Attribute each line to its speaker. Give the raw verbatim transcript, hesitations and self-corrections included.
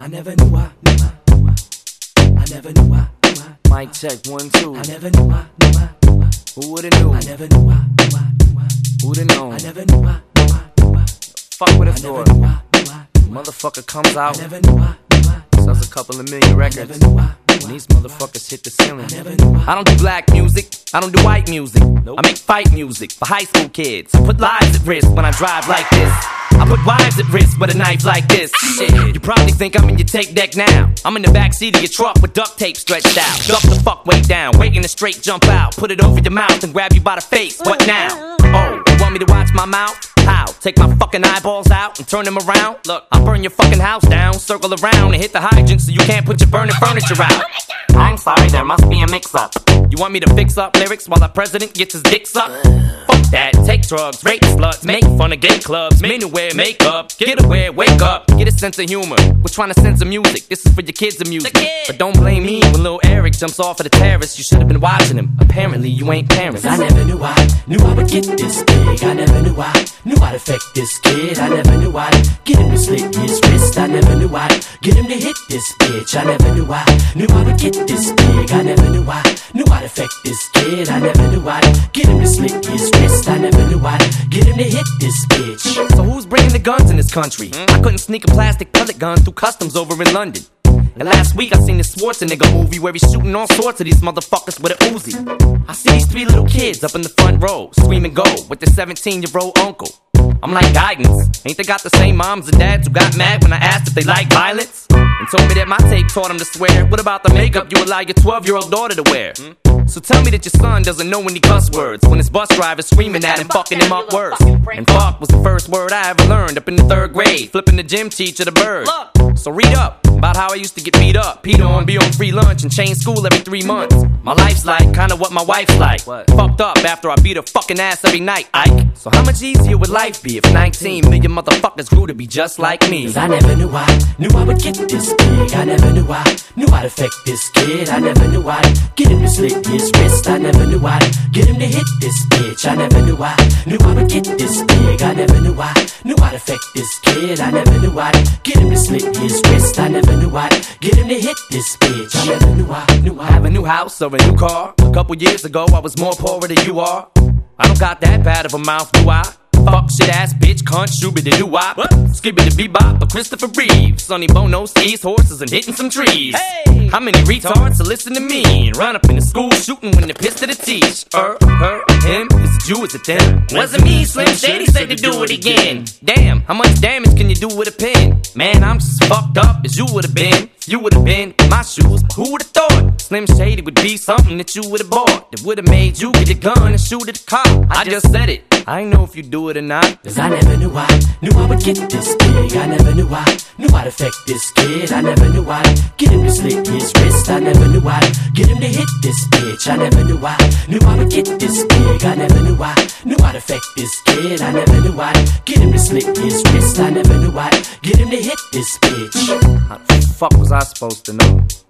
Speaker 1: I never knew I, knew I, knew I, I never knew I, knew I.
Speaker 2: Mic check one, two.
Speaker 1: I never knew I, knew I, knew I.
Speaker 2: Who would've knew?
Speaker 1: I never knew I, knew I, knew I.
Speaker 2: Who'd've known?
Speaker 1: I never knew I, knew I, knew I.
Speaker 2: Fuck with a
Speaker 1: I never
Speaker 2: thought.
Speaker 1: knew I, knew I, knew I.
Speaker 2: Motherfucker comes
Speaker 1: I
Speaker 2: out,
Speaker 1: never knew I, knew I, knew I.
Speaker 2: sells a couple of million
Speaker 1: I
Speaker 2: records.
Speaker 1: never knew I, knew
Speaker 2: And
Speaker 1: I.
Speaker 2: these motherfuckers hit the ceiling.
Speaker 1: I never knew I.
Speaker 2: I don't do black music, I don't do white music. I make fight music for high school kids. Put lives at risk when I drive like this. I put wives at risk with a knife like this. Shit, you probably think I'm in your tape deck now. I'm in the backseat of your truck with duct tape stretched out. Duck the fuck way down, waiting to straight jump out. Put it over your mouth and grab you by the face. What now? Oh, you want me to watch my mouth? How? Take my fucking eyeballs out and turn them around? Look, I'll burn your fucking house down, circle around and hit the hydrant so you can't put your burning furniture out. I'm sorry, there must be a mix-up. You want me to fix up lyrics while the president gets his dick sucked? Fuck that, take drugs, rape sluts, make fun of gay clubs, men who wear makeup, get aware, wake up, get a sense of humor. We're trying to censor music, this is for your kids' amusement. But don't blame me when little Eric jumps off of the terrace. You should have been watching him, apparently you ain't parents.
Speaker 1: I never knew I, knew I would get this big. I never knew I, knew I'd affect this kid. I never knew I'd get him to slit his wrist. I never knew I'd get him to hit this bitch. I never knew I, knew I would get this big. I never knew I, knew I'd affect this kid. I never knew I'd get him to slit his wrist. I never knew I'd get him to hit this bitch.
Speaker 2: So who's bringing the guns in this country? I couldn't sneak a plastic pellet gun through customs over in London. And last week I seen this Schwarzenegger movie where he's shooting all sorts of these motherfuckers with an Uzi. I see these three little kids up in the front row, screaming go, with their seventeen-year-old uncle. I'm like, guidance, ain't they got the same moms and dads who got mad when I asked if they like violence? And told me that my tape taught them to swear. What about the makeup you allow your twelve-year-old daughter to wear? So tell me that your son doesn't know any cuss words when his bus driver's screaming at him, fucking him up worse. And fuck was the first word I ever learned up in the third grade, flipping the gym teacher the bird. So read up about how I used to get beat up, peed on, be on free lunch, and change school every three months. My life's like kinda what my wife's like. Fucked up after I beat her fucking ass every night, Ike. So how much easier would life be if nineteen million motherfuckers grew to be just like me?
Speaker 1: Cause I never knew I, knew I would get this big. I never knew I, knew I'd affect this kid. I never knew I'd get him to slit his wrist. I never knew I'd get him to hit this bitch. I never knew I, knew I would get this big. I never knew I, knew I'd affect this kid. I never knew I'd get him to slit his wrist. I never knew I'd get him to hit this bitch. I never knew I, knew I
Speaker 2: have a new house or a new car. A couple years ago I was more poor than you are. I don't got that bad of a mouth, do I? Fuck shit ass bitch, cunt, shooby doo wop. Skibbity bebop, but Christopher Reeve. Sonny Bono skis horses and hitting some trees. Hey, how many retards to listen to me and run up in the school shooting when they're pissed at the teach? Er, her, him, is it you, is it them? Wasn't me, Slim Shady said to do it again. Damn, how much damage can you do with a pen? Man, I'm just fucked up as you would've been. You would've been in my shoes, but who would've thought Slim Shady would be something that you would've bought that would've made you get a gun and shoot at the cop? I just said it, I ain't know if you do it or not.
Speaker 1: Cause I never knew I, knew I would get this big. I never knew I, knew I'd affect this kid. I never knew I'd get him to slit his wrist. I never knew I'd get him to hit this bitch. I never knew I, knew I would get this big. I never knew I, knew I'd affect this kid. I never knew I'd get him to slit his wrist. I never knew I'd get him to hit this bitch.
Speaker 2: How the fuck was I supposed to know?